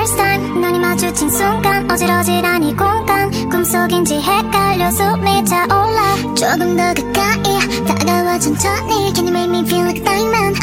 first time 눈이 마주친 순간 어질어질한 이 공간 꿈속인지 헷갈려 숨이 차올라 조금 더 가까이 다가와 천천히 Can you make me feel like a diamond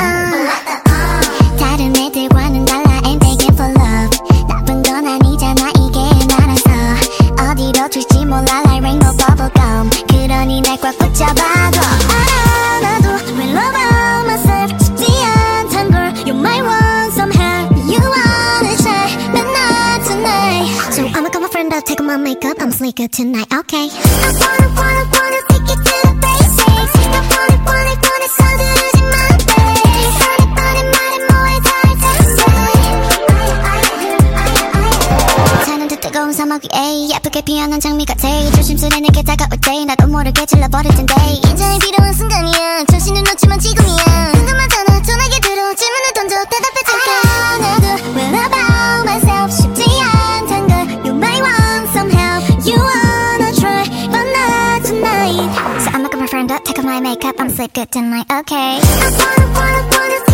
다른 애들과는 달라 I'm begging for love 나쁜 건 아니잖아 이게 나라서 어디로 튈지 몰라 like rainbow bubblegum 그러니 날 꽉 붙잡아도 알아 나도 will love myself 쉽지 않단 걸 You're my one somehow You wanna try but not tonight So I'ma call my friend up take off my makeup I'm sleeker tonight okay I wanna take it to the basics I wanna 서두르지 마 babe 뻔해 말해 뭐해 다 타는 듯 뜨거운 사막 위에 예쁘게 피어난 장미 같아 조심스레 내게 다가올 때 나도 모르게 질러버릴 텐데 인자에 필요한 순간이야 정신을 놓치면 지금이야 궁금하잖아 전화기 들어 질문을 던져 대답해줄까 나도 will about myself 쉽지 않단 걸 You're my one somehow You wanna try but not tonight So I'ma call my friend up take off my makeup I'm sleep good tonight okay I wanna